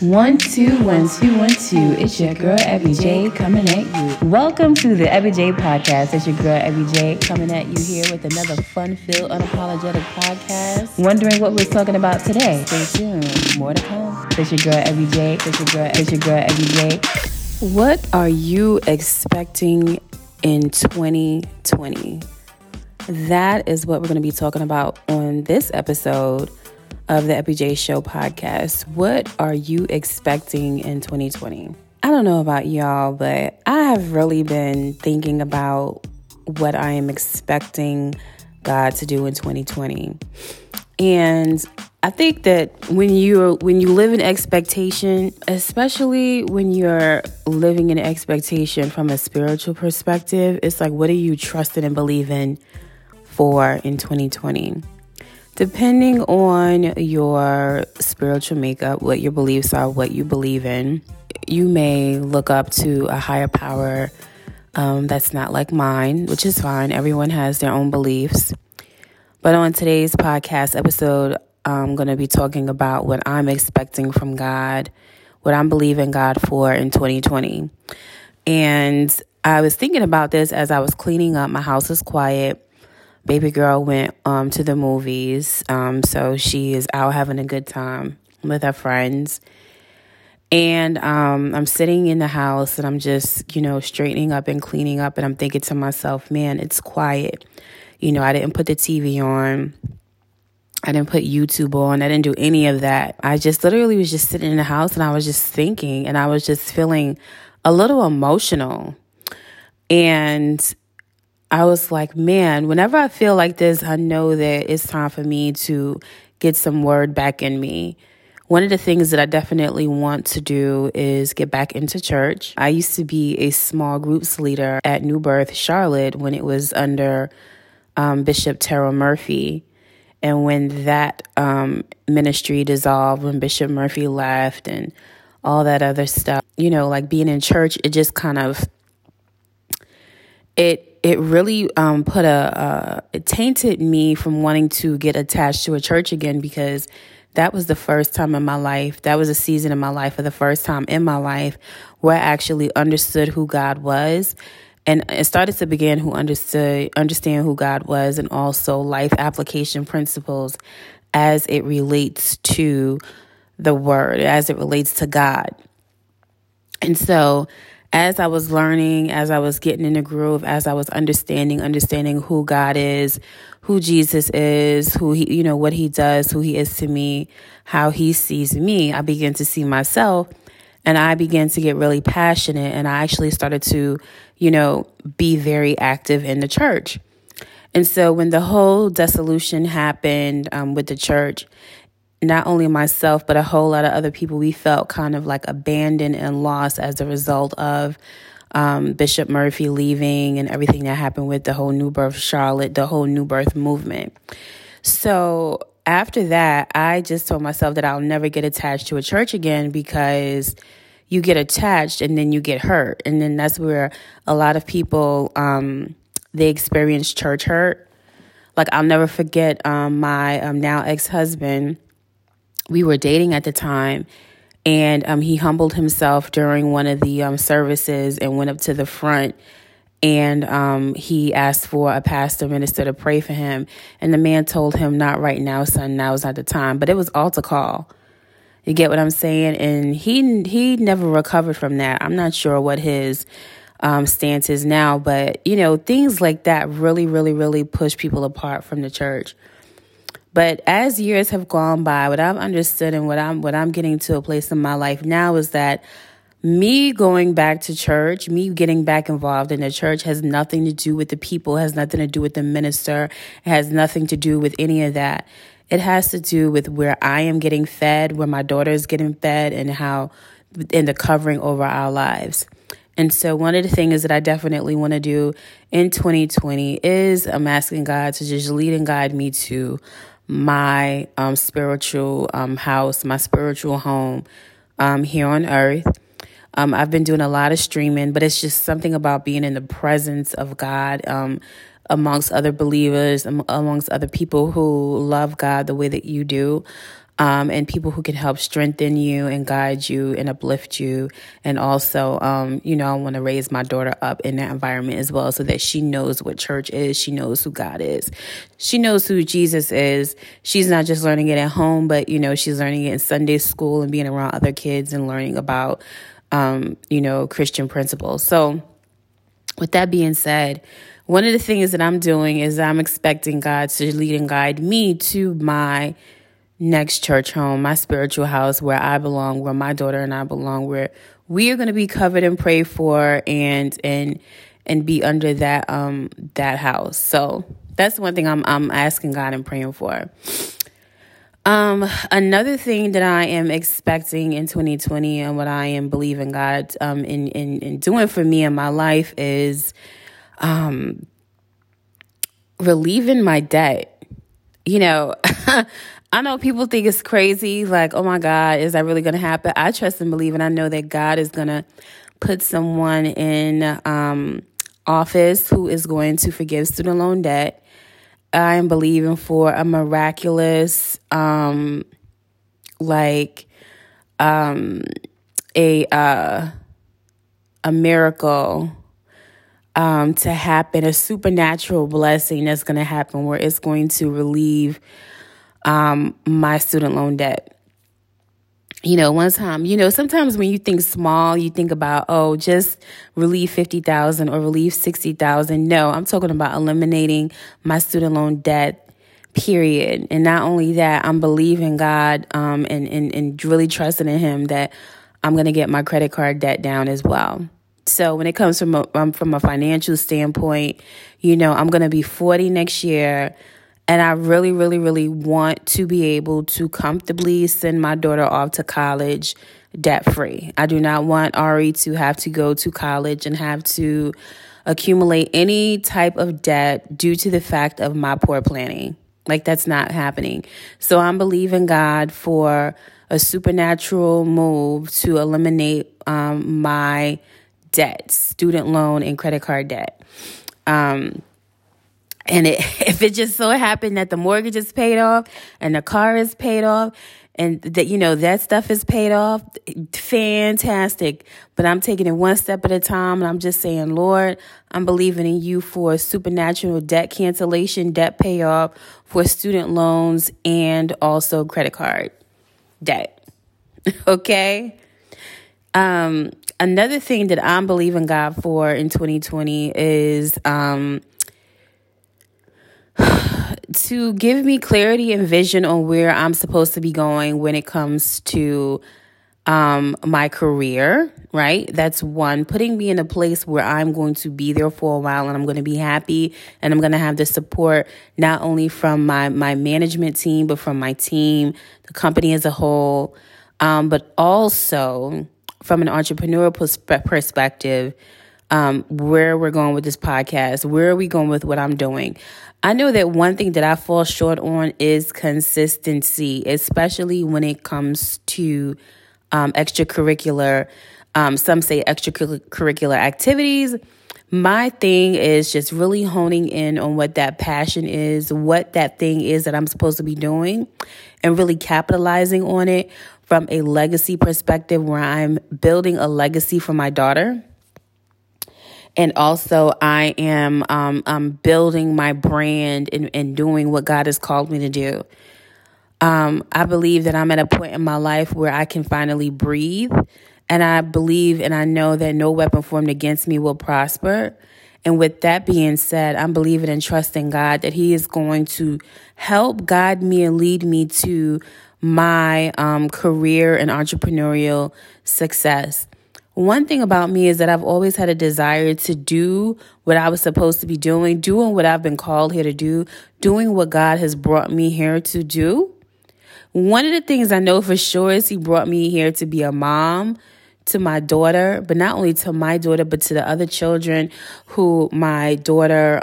1 2 1 2 1 2. It's your girl Abby J coming at you. Welcome to the Abby J podcast. It's your girl Abby J coming at you here with another fun-filled, unapologetic podcast. Wondering what we're talking about today? Stay tuned. More to come. It's your girl Abby J. It's your girl Abby J. What are you expecting in 2020? That is what we're going to be talking about on this episode of the Abby J Show podcast. What are you expecting in 2020? I don't know about y'all, but I have really been thinking about what I am expecting God to do in 2020. And I think that when you live in expectation, especially when you're living in expectation from a spiritual perspective, it's like, what are you trusting and believing for in 2020? Depending on your spiritual makeup, what your beliefs are, what you believe in, you may look up to a higher power that's not like mine, which is fine. Everyone has their own beliefs. But on today's podcast episode, I'm going to be talking about what I'm expecting from God, what I'm believing God for in 2020. And I was thinking about this as I was cleaning up. My house is quiet. Baby girl went to the movies, so she is out having a good time with her friends. And I'm sitting in the house and I'm just, straightening up and cleaning up. And I'm thinking to myself, man, it's quiet. I didn't put the TV on. I didn't put YouTube on. I didn't do any of that. I just literally was just sitting in the house and I was just thinking and I was just feeling a little emotional. And I was like, man, whenever I feel like this, I know that it's time for me to get some word back in me. One of the things that I definitely want to do is get back into church. I used to be a small groups leader at New Birth, Charlotte, when it was under Bishop Terrell Murphy. And when that ministry dissolved, when Bishop Murphy left and all that other stuff, like being in church, it just kind of, it really it tainted me from wanting to get attached to a church again, because that was the first time in my life, that was a season in my life, for the first time in my life, where I actually understood who God was. And it started to begin understand who God was, and also life application principles as it relates to the word, as it relates to God. And so as I was learning, as I was getting in the groove, as I was understanding who God is, who Jesus is, who he, what he does, who he is to me, how he sees me, I began to see myself, and I began to get really passionate, and I actually started to, be very active in the church. And so when the whole dissolution happened with the church, not only myself, but a whole lot of other people, we felt kind of like abandoned and lost as a result of Bishop Murphy leaving and everything that happened with the whole New Birth Charlotte, the whole New Birth movement. So after that, I just told myself that I'll never get attached to a church again, because you get attached and then you get hurt. And then that's where a lot of people, they experience church hurt. Like, I'll never forget my now ex-husband. We were dating at the time, and he humbled himself during one of the services and went up to the front, and he asked for a pastor minister to pray for him. And the man told him, "Not right now, son. Now is not the time." But it was altar call. You get what I'm saying? And he never recovered from that. I'm not sure what his stance is now, but things like that really, really, really push people apart from the church. But as years have gone by, what I've understood and what I'm getting to a place in my life now is that me going back to church, me getting back involved in the church, has nothing to do with the people, has nothing to do with the minister, it has nothing to do with any of that. It has to do with where I am getting fed, where my daughter is getting fed, and the covering over our lives. And so one of the things that I definitely want to do in 2020 is I'm asking God to just lead and guide me to my spiritual house, my spiritual home here on earth. I've been doing a lot of streaming, but it's just something about being in the presence of God amongst other believers, amongst other people who love God the way that you do. and people who can help strengthen you and guide you and uplift you. And also, I want to raise my daughter up in that environment as well, so that she knows what church is. She knows who God is. She knows who Jesus is. She's not just learning it at home, but, she's learning it in Sunday school and being around other kids and learning about, Christian principles. So with that being said, one of the things that I'm doing is I'm expecting God to lead and guide me to my next church home, my spiritual house, where I belong, where my daughter and I belong, where we are going to be covered and prayed for and be under that house. So that's one thing I'm asking God and praying for. Another thing that I am expecting in 2020 and what I am believing God in doing for me in my life is relieving my debt. I know people think it's crazy, like, oh my God, is that really going to happen? I trust and believe, and I know that God is going to put someone in office who is going to forgive student loan debt. I am believing for a miraculous, a miracle to happen, a supernatural blessing that's going to happen where it's going to relieve my student loan debt. One time, sometimes when you think small, you think about, just relieve 50,000 or relieve 60,000. No, I'm talking about eliminating my student loan debt, period. And not only that, I'm believing God, and really trusting in Him that I'm going to get my credit card debt down as well. So when it comes from a financial standpoint, I'm going to be 40 next year. And I really, really, really want to be able to comfortably send my daughter off to college debt-free. I do not want Ari to have to go to college and have to accumulate any type of debt due to the fact of my poor planning. Like, that's not happening. So I'm believing God for a supernatural move to eliminate my debt, student loan and credit card debt. And if it just so happened that the mortgage is paid off and the car is paid off and that, that stuff is paid off, fantastic. But I'm taking it one step at a time. And I'm just saying, Lord, I'm believing in you for supernatural debt cancellation, debt payoff for student loans and also credit card debt. Okay. Another thing that I'm believing God for in 2020 is, to give me clarity and vision on where I'm supposed to be going when it comes to my career, right? That's one, putting me in a place where I'm going to be there for a while and I'm going to be happy and I'm going to have the support not only from my management team, but from my team, the company as a whole, but also from an entrepreneurial perspective, where we're going with this podcast, where are we going with what I'm doing. I know that one thing that I fall short on is consistency, especially when it comes to extracurricular, some say extracurricular activities. My thing is just really honing in on what that passion is, what that thing is that I'm supposed to be doing, and really capitalizing on it from a legacy perspective where I'm building a legacy for my daughter. And also I am building my brand and doing what God has called me to do. I believe that I'm at a point in my life where I can finally breathe. And I believe and I know that no weapon formed against me will prosper. And with that being said, I'm believing and trusting God that He is going to help guide me and lead me to my career and entrepreneurial success. One thing about me is that I've always had a desire to do what I was supposed to be doing what I've been called here to do, doing what God has brought me here to do. One of the things I know for sure is He brought me here to be a mom to my daughter, but not only to my daughter, but to the other children who my daughter,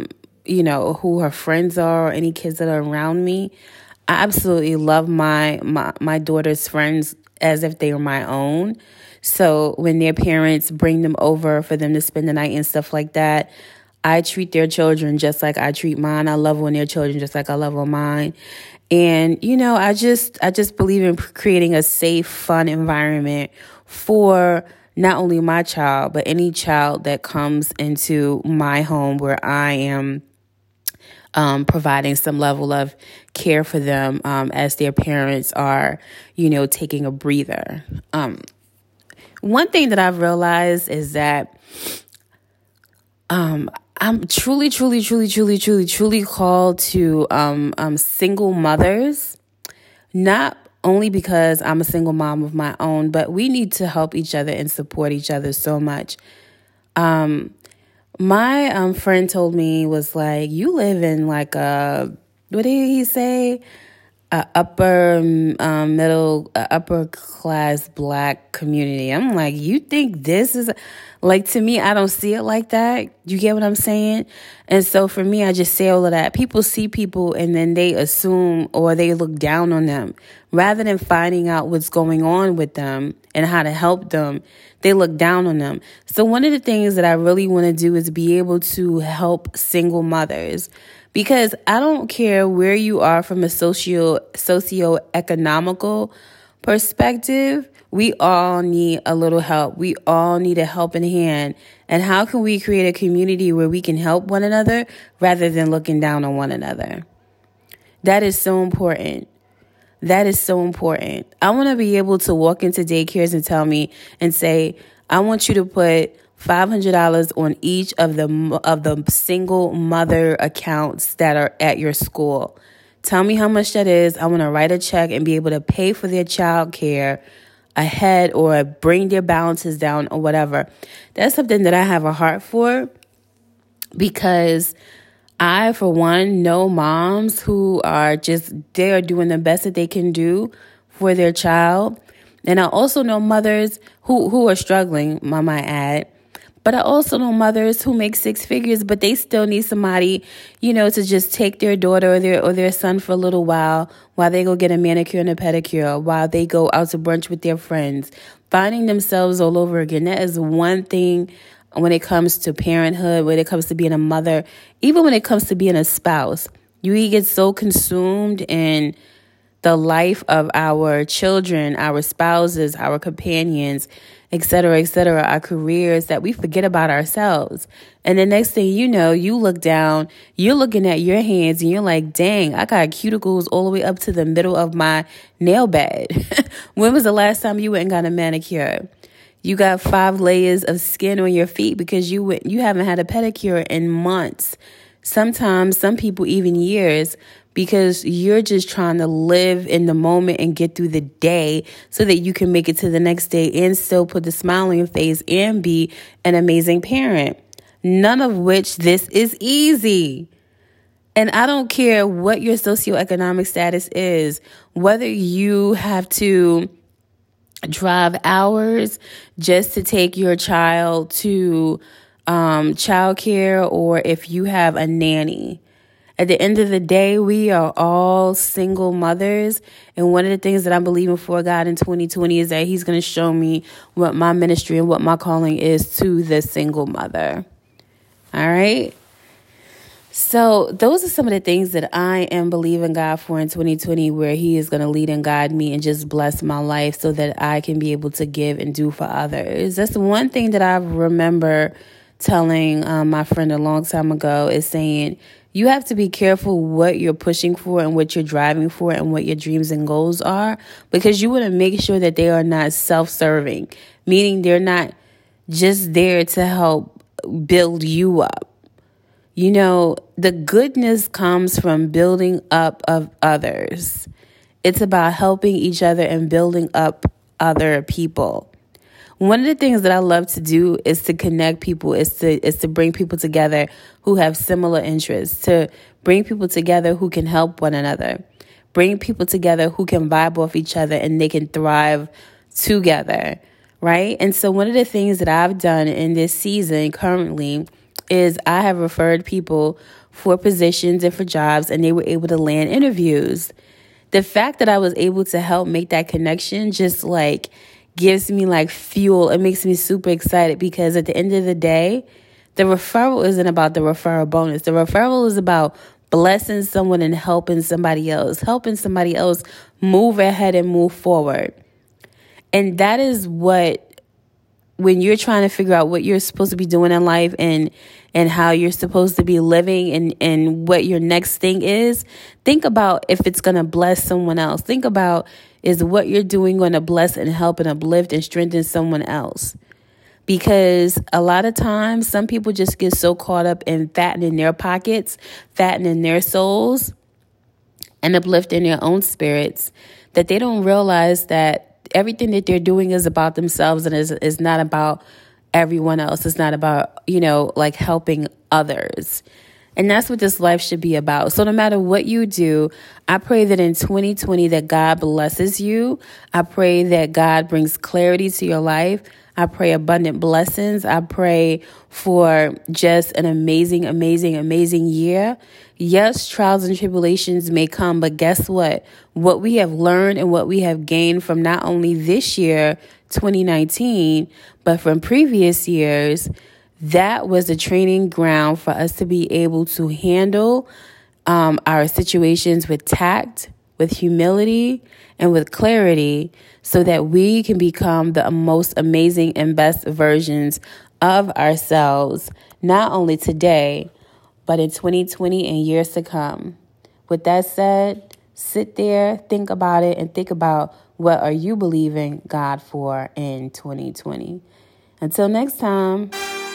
who her friends are, or any kids that are around me. I absolutely love my daughter's friends as if they were my own. So when their parents bring them over for them to spend the night and stuff like that, I treat their children just like I treat mine. I love on their children just like I love on mine. And, I just believe in creating a safe, fun environment for not only my child, but any child that comes into my home where I am providing some level of care for them as their parents are, taking a breather. One thing that I've realized is that I'm truly, truly, truly, truly, truly, truly called to single mothers, not only because I'm a single mom of my own, but we need to help each other and support each other so much. My friend told me, was like, you live in like what did he say? Upper upper class Black community. I'm like, you think this is like, to me, I don't see it like that. You get what I'm saying? And so for me, I just say all of that. People see people and then they assume or they look down on them rather than finding out what's going on with them and how to help them. They look down on them. So one of the things that I really want to do is be able to help single mothers. Because I don't care where you are from a socioeconomical perspective, we all need a little help. We all need a helping hand. And how can we create a community where we can help one another rather than looking down on one another? That is so important. That is so important. I want to be able to walk into daycares and say, I want you to put $500 on each of the single mother accounts that are at your school. Tell me how much that is. I want to write a check and be able to pay for their child care ahead or bring their balances down or whatever. That's something that I have a heart for because I, for one, know moms who are they are doing the best that they can do for their child. And I also know mothers who are struggling, I might add. But I also know mothers who make six figures, but they still need somebody, to just take their daughter or their son for a little while they go get a manicure and a pedicure, while they go out to brunch with their friends, finding themselves all over again. That is one thing when it comes to parenthood, when it comes to being a mother, even when it comes to being a spouse. You get so consumed in the life of our children, our spouses, our companions, et cetera, our careers, that we forget about ourselves. And the next thing you know, you look down, you're looking at your hands and you're like, dang, I got cuticles all the way up to the middle of my nail bed. When was the last time you went and got a manicure? You got 5 layers of skin on your feet because you haven't had a pedicure in months. Sometimes, some people even years, because you're just trying to live in the moment and get through the day so that you can make it to the next day and still put the smile on your face and be an amazing parent. None of which this is easy. And I don't care what your socioeconomic status is, whether you have to drive hours just to take your child to childcare, or if you have a nanny. At the end of the day, we are all single mothers. And one of the things that I'm believing for God in 2020 is that He's going to show me what my ministry and what my calling is to the single mother. All right. So those are some of the things that I am believing God for in 2020, where He is going to lead and guide me and just bless my life so that I can be able to give and do for others. That's the one thing that I remember telling my friend a long time ago, is saying, you have to be careful what you're pushing for and what you're driving for and what your dreams and goals are, because you want to make sure that they are not self-serving, meaning they're not just there to help build you up. The goodness comes from building up of others. It's about helping each other and building up other people. One of the things that I love to do is to connect people, is to bring people together who have similar interests, to bring people together who can help one another, bring people together who can vibe off each other and they can thrive together, right? And so one of the things that I've done in this season currently is I have referred people for positions and for jobs, and they were able to land interviews. The fact that I was able to help make that connection just gives me fuel. It makes me super excited, because at the end of the day, The referral isn't about the referral bonus. The referral is about blessing someone and helping somebody else move ahead and move forward. And that is what, when you're trying to figure out what you're supposed to be doing in life and how you're supposed to be living and what your next thing is, think about if it's going to bless someone else. Think about, is what you're doing going to bless and help and uplift and strengthen someone else? Because a lot of times, some people just get so caught up in fattening their pockets, fattening their souls, and uplifting their own spirits, that they don't realize that everything that they're doing is about themselves and is not about everyone else. It's not about, like helping others. And that's what this life should be about. So no matter what you do, I pray that in 2020 that God blesses you. I pray that God brings clarity to your life. I pray abundant blessings. I pray for just an amazing, amazing, amazing year. Yes, trials and tribulations may come, but guess what? What we have learned and what we have gained from not only this year, 2019, but from previous years, that was a training ground for us to be able to handle our situations with tact, with humility, and with clarity, so that we can become the most amazing and best versions of ourselves, not only today, but in 2020 and years to come. With that said, sit there, think about it, and think about, what are you believing God for in 2020? Until next time.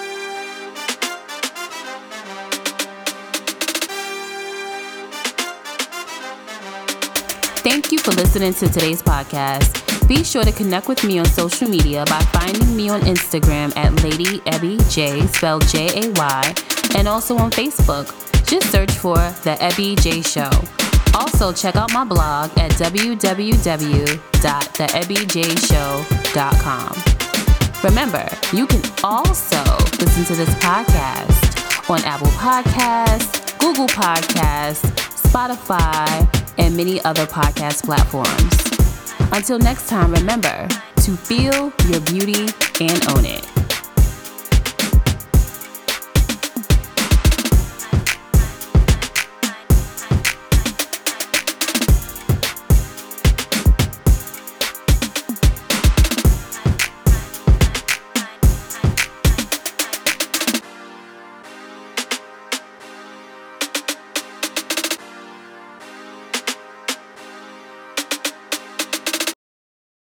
Thank you for listening to today's podcast. Be sure to connect with me on social media by finding me on Instagram at Lady Ebby J, spelled Jay, and also on Facebook. Just search for The Ebby J Show. Also, check out my blog at www.theebbyjshow.com. Remember, you can also listen to this podcast on Apple Podcasts, Google Podcasts, Spotify, and many other podcast platforms. Until next time, remember to feel your beauty and own it.